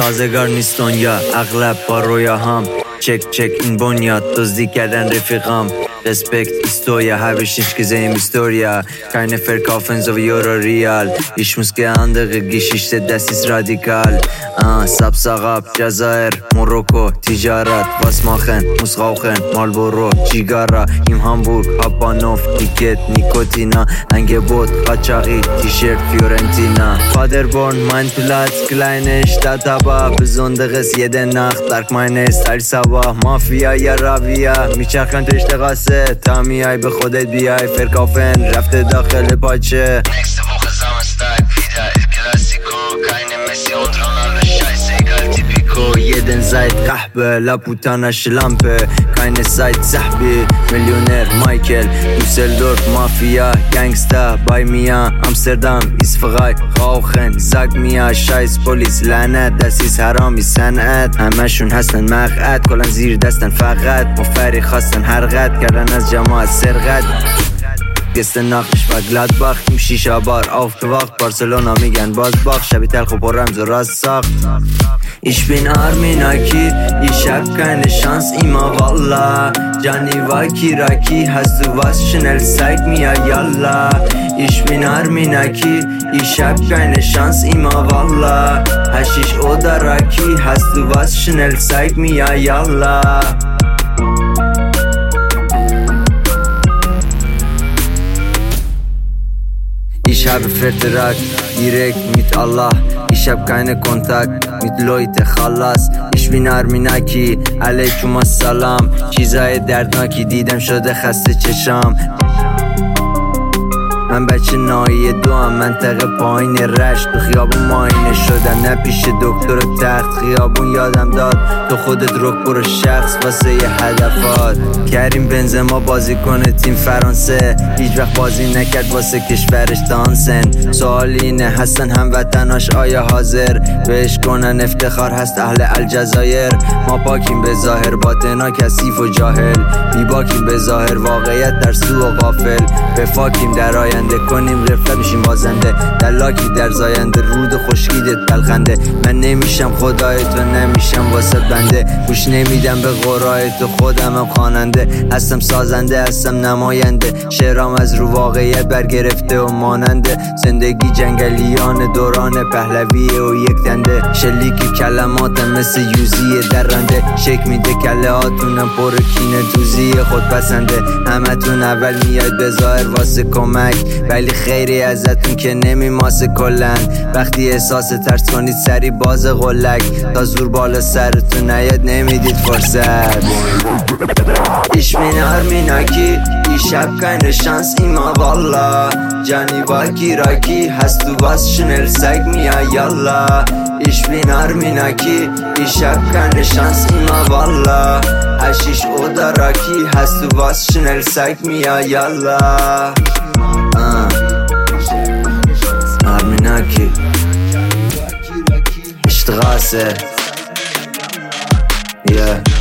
سازگار نیست دنیا، اغلب با رویا هم چک این بنیاد دزدی کردن رفیقام. Respekt Historia, habe ich nicht gesehen im Historia. Keine verkaufen so wie Euro Real. Ich muss gerne andere Geschichte, das ist radikal. Sabsagab, Jazair, Marokko, Tijarat. Was machen? Muss rauchen, Marlboro, Zigarra. Im Hamburg, Habanov, Ticket, Nikotina. Angebot, Qachai, T-Shirt, Fiorentina. Paderborn, mein Platz, kleine Stadt, aber besonderes jede Nacht. Dark meine Style, Sabah, Mafia, ja Rabia. میچرخن تو اشتغاسه تا میای به خودت بیای. فرکافن رفته داخل پاچه. Nächste Woche Samstag wieder El Clasico. Keine Messi und Ronaldo, scheißegal, typico. Jeden seid Kahbe, la putana Schlampe. Keine Zeit Sahbi, Millionär Michael. Düsseldorf, Mafia, Gangster bei mir. Amsterdam ist frei, rauchen. Sag mir, scheiß Police, لعنت. Das ist حرامی صنعت. همشون هستن مقعد، کلن زیر دستن فقط. مفری خواستن حرقت کردن از جماعت سرقت. Gestern Nacht, ich war Gladbach, im Shisha-Bar aufgewacht. Barcelona میگن بازباخ، شبی تلخ و پررمز و راست ساخت. Ich bin Arminaki, ich hab keine Chance immer, Wallah. Gianni Vakiraki, hast du was? Schnell zeig mir, Yalla. Ich bin Arminaki, ich hab keine Chance immer, Wallah. Hashish oder Raki, hast du was? Schnell zeig mir, Yalla. Ich habe Vertrag direkt mit Allah. Ich hab keine Kontakt mit Leute خلاص. Ich bin Arminaki, alaikum assalam. چیزای دردناکی دیدم شده خسته چشام. من بچه نایی دوام، منطقه پایین رشت. تو خیابون ماینه شدم، نه پیش دکتر و تخت. خیابون یادم داد تو خودت رک برو شخص واسه یه هدفات. کریم بنزما بازی کنه تیم فرانسه، هیچ وقت بازی نکرد واسه کشورش دانسن. سوال اینه هستن هموطناش آیا حاضر بهش کنن افتخار؟ هست اهل الجزایر. ما پاکیم به ظاهر، باطنا کثیف و جاهل. بی باکیم به ظاهر، واقعیت در سو و غافل. به فاکیم در آینده کنیم رفت میشیم بازنده. دلاکی در زاینده، رود خشکیدت بلخنده. من نمیشم خدای تو، نمیشم واسه بنده. گوش نمیدم به قرای تو، خودمم خواننده. هستم سازنده، هستم نماینده. شعرام از رو واقعیت برگرفته و ماننده. زندگی جنگلیان دوران پهلویه و یک دنده. شلیک کلماتم مثل یوزی درنده. شک میده کله هاتونم پر کینه دوزی خودپسنده. همتون اول میاید به ظاهر واسه کمک، ولی خیری ازتون که نمیماسه کلن. وقتی احساس ترس کنید سری باز غلک. تا زور بالا سرتون نیاد نمیدید فرصت. Ich bin Arminaki, ich hab keine Chance immer, Wallah. Gianni Vakiraki, hast du was? Schnell zeig mir, Yalla. Ich bin Arminaki, ich hab keine Chance immer, Wallah. Hashish oder Raki, hast du was? Schnell zeig mir, Yalla. Arminaki, Straße, yeah.